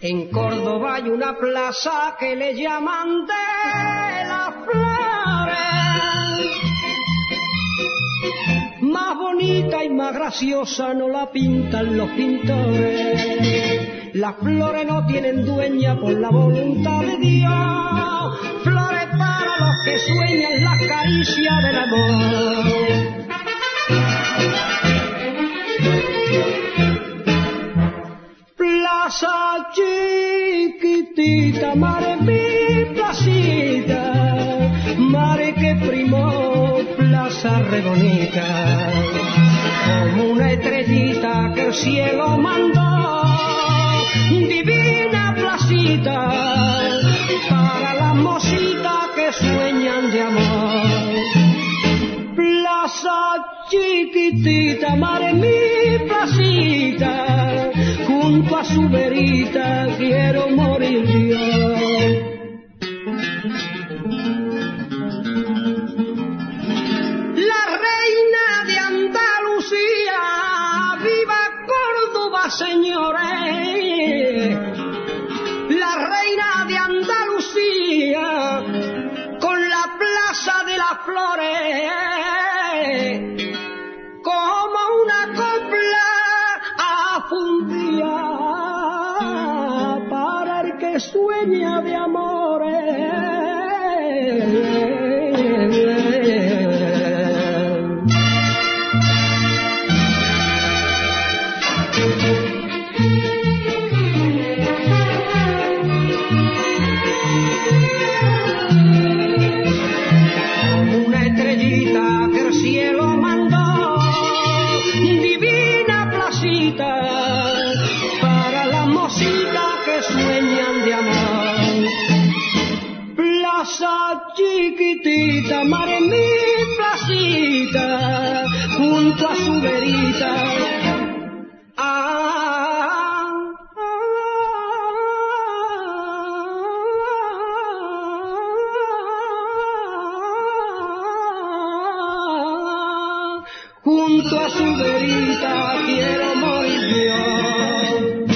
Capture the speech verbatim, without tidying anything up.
En Córdoba hay una plaza que le llaman de las flores. Más bonita y más graciosa no la pintan los pintores. Las flores no tienen dueña por la voluntad de Dios. Flores para los que sueñan las caricias del amor. Plaza chiquitita, mare mi placita, mare que primó, plaza re bonita, como una estrellita que el cielo mandó, divina placita, para las mocitas que sueñan de amor. Plaza chiquitita, mare mi placita, junto a su verita quiero morir yo. La reina de Andalucía, viva Córdoba, señores. La reina de Andalucía, con la plaza de las flores, como una copla afundía para el que sueña de amores. Como una estrellita que el cielo mandó, divina placita, para las mocitas que sueñan de amor. Plaza chiquitita, mare mi placita, junto a su verita. Ah, junto a su verita quiero morir yo.